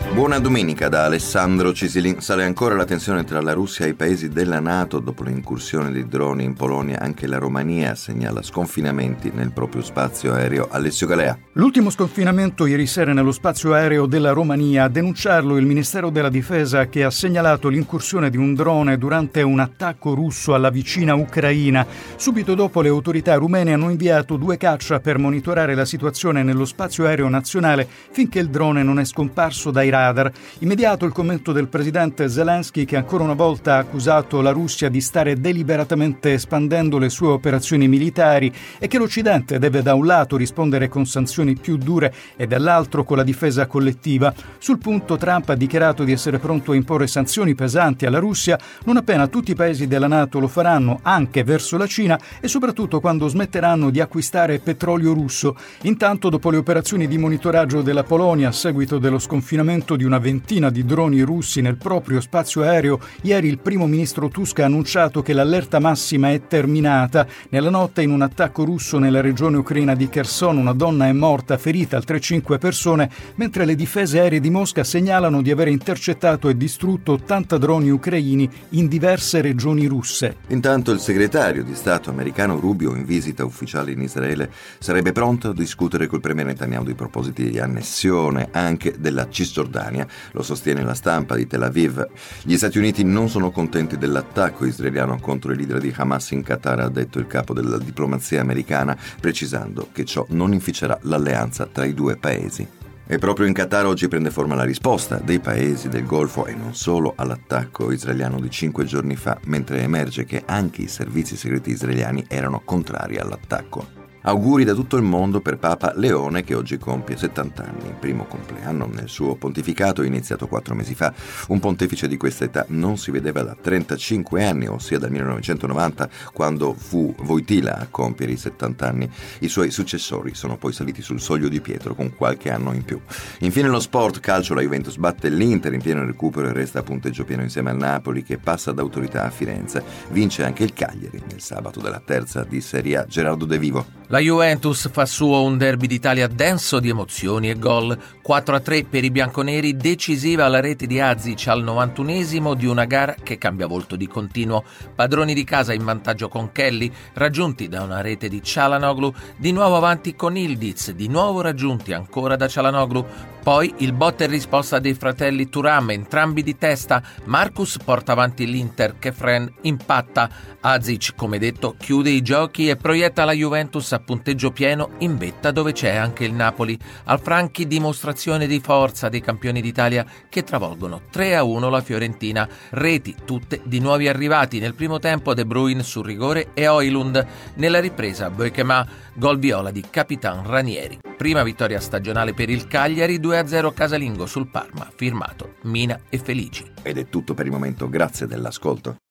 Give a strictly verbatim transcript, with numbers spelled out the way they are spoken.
Buona domenica da Alessandro Cisilin. Sale ancora la tensione tra la Russia e i paesi della NATO dopo l'incursione di droni in Polonia. Anche la Romania segnala sconfinamenti nel proprio spazio aereo. Alessio Galea. L'ultimo sconfinamento ieri sera nello spazio aereo della Romania. A denunciarlo il Ministero della Difesa, che ha segnalato l'incursione di un drone durante un attacco russo alla vicina Ucraina. Subito dopo le autorità rumene hanno inviato due caccia per monitorare la situazione nello spazio aereo nazionale finché il drone non è scomparso dai radar. Immediato il commento del presidente Zelensky, che ancora una volta ha accusato la Russia di stare deliberatamente espandendo le sue operazioni militari e che l'Occidente deve da un lato rispondere con sanzioni più dure e dall'altro con la difesa collettiva. Sul punto Trump ha dichiarato di essere pronto a imporre sanzioni pesanti alla Russia non appena tutti i paesi della NATO lo faranno, anche verso la Cina, e soprattutto quando smetteranno di acquistare petrolio russo. Intanto, dopo le operazioni di monitoraggio della Polonia a seguito dello sconfinamento di una ventina di droni russi nel proprio spazio aereo, ieri il primo ministro Tusk ha annunciato che l'allerta massima è terminata. Nella notte, in un attacco russo nella regione ucraina di Kherson, una donna è morta, ferita altre cinque persone, mentre le difese aeree di Mosca segnalano di aver intercettato e distrutto ottanta droni ucraini in diverse regioni russe. Intanto il segretario di Stato americano Rubio, in visita ufficiale in Israele, sarebbe pronto a discutere col premier Netanyahu di propositi di annessione anche della Cisgiordania. Lo sostiene la stampa di Tel Aviv. Gli Stati Uniti non sono contenti dell'attacco israeliano contro il leader di Hamas in Qatar, ha detto il capo della diplomazia americana, precisando che ciò non inficerà l'alleanza tra i due paesi. E proprio in Qatar oggi prende forma la risposta dei paesi del Golfo e non solo all'attacco israeliano di cinque giorni fa, mentre emerge che anche i servizi segreti israeliani erano contrari all'attacco. Auguri da tutto il mondo per Papa Leone, che oggi compie settanta anni, il primo compleanno nel suo pontificato iniziato quattro mesi fa. Un pontefice di questa età non si vedeva da trentacinque anni, ossia dal millenovecentonovanta, quando fu Wojtyla a compiere i settanta anni. I suoi successori sono poi saliti sul soglio di Pietro con qualche anno in più. Infine lo sport calcio, la Juventus batte l'Inter in pieno recupero e resta a punteggio pieno insieme al Napoli, che passa d'autorità a Firenze. Vince anche il Cagliari nel sabato della terza di Serie A. Gerardo De Vivo. La Juventus fa suo un derby d'Italia denso di emozioni e gol. quattro a tre per i bianconeri, decisiva la rete di Azic al novantunesimo di una gara che cambia volto di continuo. Padroni di casa in vantaggio con Kelly, raggiunti da una rete di Çalhanoğlu, di nuovo avanti con Ildiz, di nuovo raggiunti ancora da Çalhanoğlu. Poi il botta e risposta dei fratelli Thuram, entrambi di testa. Marcus porta avanti l'Inter, che Fren impatta. Azic, come detto, chiude i giochi e proietta la Juventus a punteggio pieno in vetta, dove c'è anche il Napoli. Al Franchi dimostrazione di forza dei campioni d'Italia, che travolgono tre a uno la Fiorentina. Reti tutte di nuovi arrivati. Nel primo tempo De Bruyne sul rigore e Højlund. Nella ripresa Boekema, gol viola di Capitan Ranieri. Prima vittoria stagionale per il Cagliari, due a zero casalingo sul Parma, firmato Mina e Felici. Ed è tutto per il momento, grazie dell'ascolto.